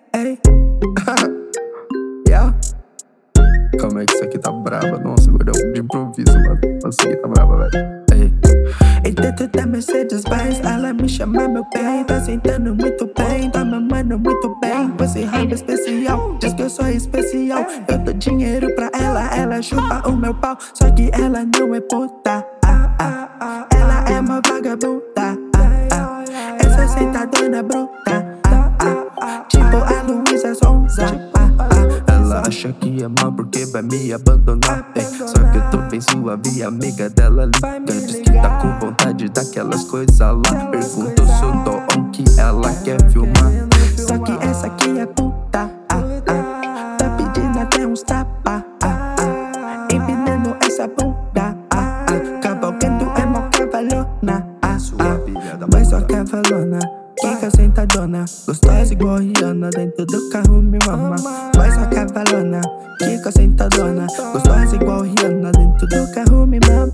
Ei. Yeah. Calma aí que isso aqui tá braba. Nossa, agora é de improviso, mano. Nossa, isso aqui tá braba, velho. Ei. E dentro da Mercedes-Benz, ela me chama meu bem. Tá sentando muito bem, tá mamando muito bem. Você raiva especial, diz que eu sou especial. Eu dou dinheiro pra ela chupa o meu pau. Só que ela não é puta, ela é uma vagabunda, essa sentadona bruta, tipo a Luísa Sonza. Ela acha que ama porque vai me abandonar, bem. Só que eu tô bem suave, amiga dela liga. Diz que tá com vontade daquelas coisas lá. Perguntou se eu dou o que ela quer filmar. Só que essa aqui é puta, tá pedindo até uns tapa, empinando essa bunda, cavalgando é mó cavalona, mas só cavalona. Kika sentadona, gostosa igual Rihanna. Dentro do carro me mama, mas só cavalona. Kika sentadona, gostosa igual Rihanna. Dentro do carro me mama.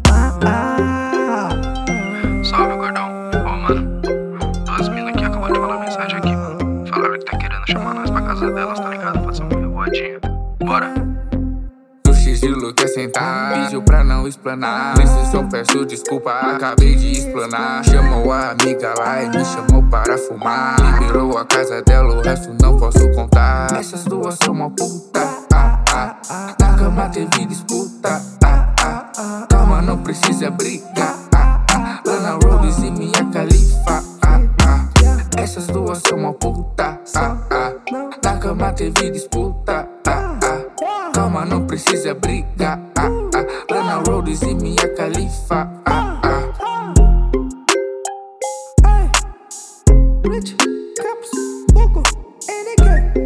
Salve, gordão. Ô, mano, duas minas aqui acabou de mandar mensagem aqui, mano. Falaram que tá querendo chamar nós pra casa delas, tá ligado? Pode ser uma revoadinha. Bora. O sigilo quer sentar, pediu pra não explanar. Nesse som peço desculpa, acabei de explanar. Chamou a amiga lá e me chamou para fumar. Liberou a casa dela, o resto não posso contar. Essas duas são uma puta, na cama teve disputa, calma, não precisa brigar. Lana Rhodes e Mia Khalifa, essas duas são uma puta, na cama teve disputa, calma, não precisa brigar. Lana Rhodes e Mia Khalifa. Rich Caps, Buco, NK.